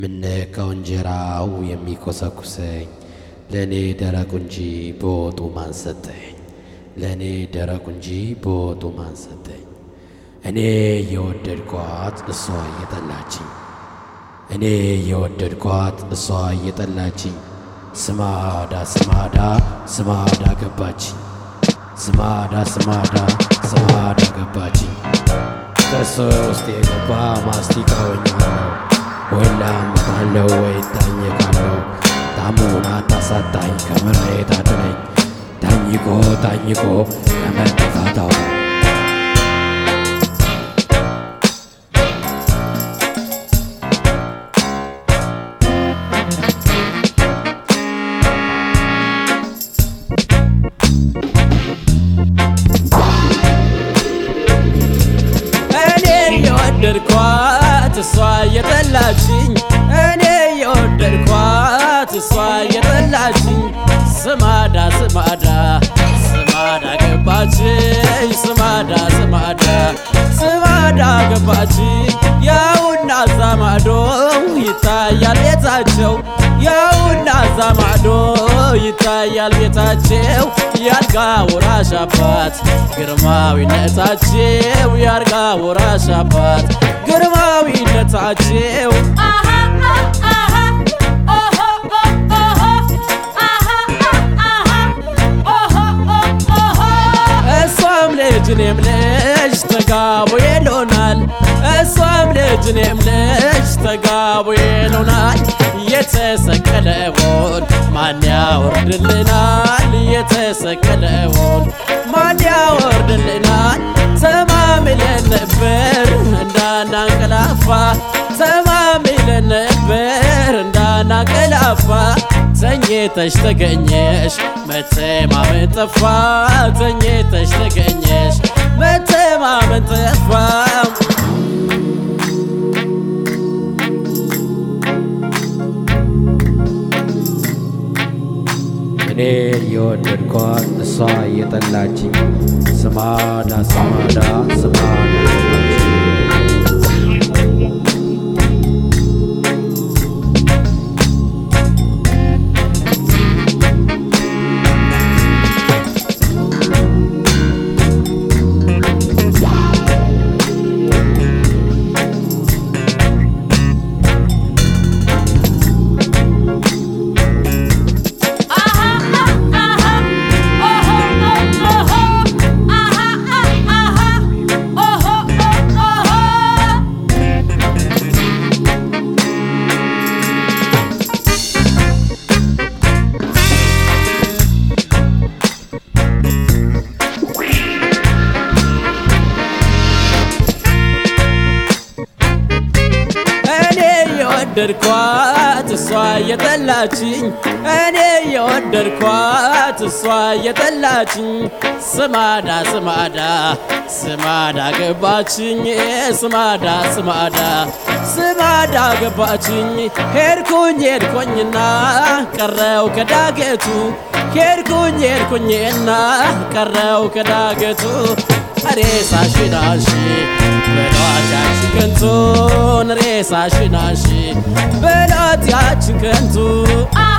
ምነካው እንጀራው የሚኮሰኩሰኝ ለኔ ደረቁ እንጂ በወጡ ማን ሰጠኝ? ለኔ ደረቁ እንጂ በወጡ ማን ሰጠኝ? እኔ የወደድኳት እሷ እየጠላችኝ እኔ የወደድኳት እሷ እየጠላችኝ ስማዳ ስማዳ ስማዳ ገባችኝ ስማዳ ስማዳ ስማዳ ገባችኝ ከእሷ ውስጥ የገባ ማስቲካ ሆኛለሁ ወላም ካለው ወይ ታኝካለሁ ታሙና ታሳጣኝ ከምሬት አድነኝ ታኝቆ ታኝቆ ከመጠፋታው የወደድኳት እሷ እየጠላችኝ እኔ የወደድኳት እሷ እየጠላችኝ ስማዳ ስማዳ ስማዳ ገባችኝ ስማዳ ስማዳ ስማዳ ገባችኝ ያውና ዛማዶ ይታያል ቤታቸው ያውና ዛማዶ ይታያል ቤታቸው ያልጋ ወራሽ አባት ግርማዊነታቸው ያልጋ ወራሽ አባት ግርማዊነታቸው እሷም ልጅ እኔም ልጅ ተጋቡ ይሉናል እሷም ልጅ እኔም ልጅ ተጋቡ ይሉናል የተሰቀለውን ማን ያወርድልናል የተሰቀለውን ማን ያወርድልናል ተማምለን ነበር እንዳናንቀላፋ ተማምለን ነበር እንዳናንቀላፋ ተኝተሽ ተገኘሽ መተማመን ጠፋ ተኝተሽ ተገኘሽ መተማመን ጠፋ እኔ የወደድኳት እሷ እየጠላችኝ ስማዳ ስማዳ ስማዳ የወደድኳት እሷ እየጠላችኝ እኔ የወደድኳት እሷ እየጠላችኝ ስማዳ ስማዳ ስማዳ ገባችኝ ስማዳ ስማዳ ስማዳ ገባችኝ ሄድኩኝና ቀረው ከዳገቱ ሄድኩኝና ቀረው ከዳገቱ ሬሳሽን አንሺ በሏት ያችን ከንቱን ሬሳሽን አንሺ በሏት ያችን ከንቱ